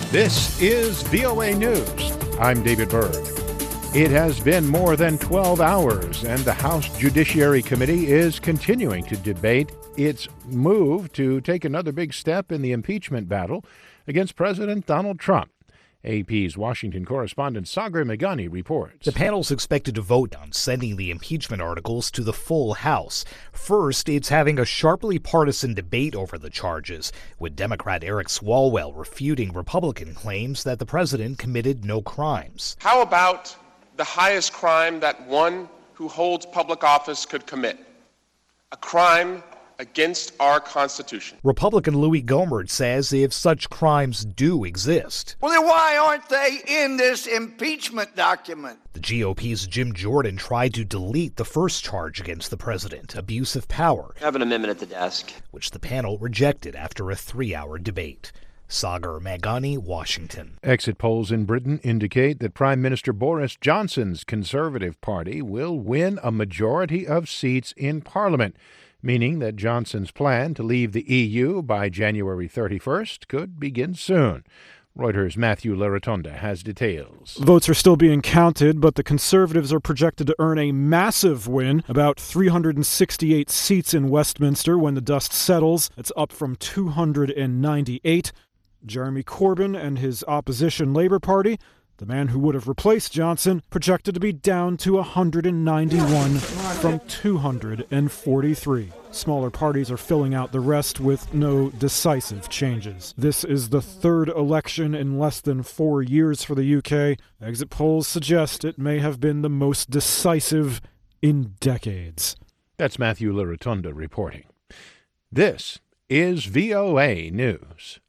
This is VOA News. I'm David Berg. It has been more than 12 hours, and the House Judiciary Committee is continuing to debate its move to take another big step in the impeachment battle against President Donald Trump. AP's Washington correspondent Sagar Meghani reports. The panel's expected to vote on sending the impeachment articles to the full House. First, it's having a sharply partisan debate over the charges, with Democrat Eric Swalwell refuting Republican claims that the president committed no crimes. How about the highest crime that one who holds public office could commit? A crime against our Constitution. Republican Louis Gohmert says if such crimes do exist, well, then why aren't they in this impeachment document? The GOP's Jim Jordan tried to delete the first charge against the president, abuse of power. I have an amendment at the desk, which the panel rejected after a 3-hour debate. Sagar Meghani, Washington. Exit polls in Britain indicate that Prime Minister Boris Johnson's Conservative Party will win a majority of seats in Parliament, meaning that Johnson's plan to leave the EU by January 31st could begin soon. Reuters' Matthew Larotonda has details. Votes are still being counted, but the Conservatives are projected to earn a massive win, about 368 seats in Westminster when the dust settles. It's up from 298. Jeremy Corbyn and his opposition Labour Party, the man who would have replaced Johnson, projected to be down to 191 from 243. Smaller parties are filling out the rest with no decisive changes. This is the third election in less than 4 years for the UK. Exit polls suggest it may have been the most decisive in decades. That's Matthew Larotonda reporting. This is VOA News.